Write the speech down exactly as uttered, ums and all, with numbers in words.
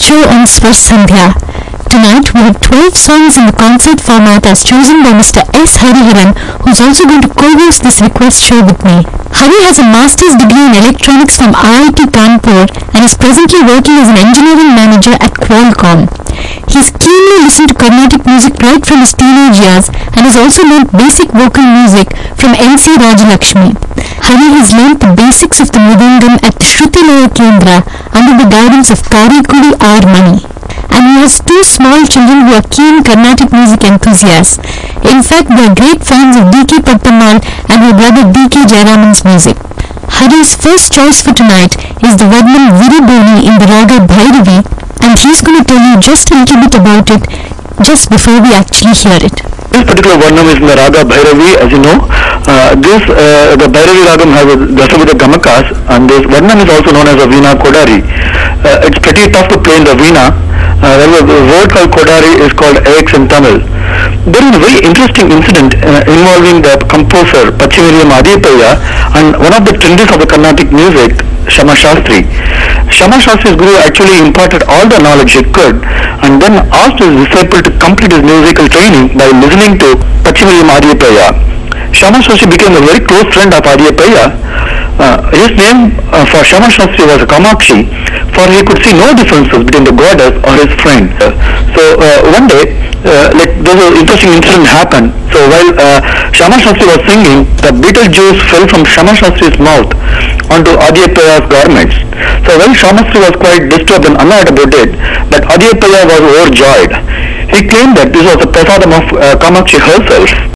show on Swash Sandhya. Tonight we have twelve songs in the concert format as chosen by Mister S. Hariharan, who is also going to co-host this request show with me. Hari has a master's degree in electronics from I I T Kanpur and is presently working as an engineering manager at Qualcomm. He's keenly listened to Carnatic music right from his teenage years and has also learned basic vocal music from N C Rajalakshmi. Hari has learned the basics of the Mridangam at the Shruti Laya Kendra under the guidance of Karikudi R. Mani. And he has two small children who are keen Carnatic music enthusiasts. In fact, they are great fans of D K Pattammal and her brother D K Jayaraman's music. Hari's first choice for tonight is the Vadman Viriboni in the Raga Bhairavi, and he's going to tell you just a little bit about it just before we actually hear it. This particular Varnam is in the Raga Bhairavi, as you know. Uh, this, uh, the Bhairavi Ragam has a Dasavida Gamakas, and this Varnam is also known as a Veena Kodari. Uh, it's pretty tough to play in the Veena. Uh, the word called Kodari is called X in Tamil. There is a very interesting incident uh, involving the composer Pachimiriam Adiyapaya and one of the trends of the Carnatic music, Shama Shastri. Shama Shastri's guru actually imparted all the knowledge he could and then asked his disciple to complete his musical training by listening to Pachimiriam Adiyapaya. Shama Shastri became a very close friend of Adiyapaya. Uh, his name uh, for Shama Shastri was Kamakshi, for he could see no differences between the goddess or his friend. Uh, so uh, one day, uh, like there's an interesting incident happened. So while uh, Shama Shastri was singing, the betel juice fell from Shama Shastri's mouth onto Adiyapaya's garments. So when Shama Shastri was quite disturbed and annoyed about it, but Adiyapaya was overjoyed. He claimed that this was the prasadam of uh, Kamakshi herself.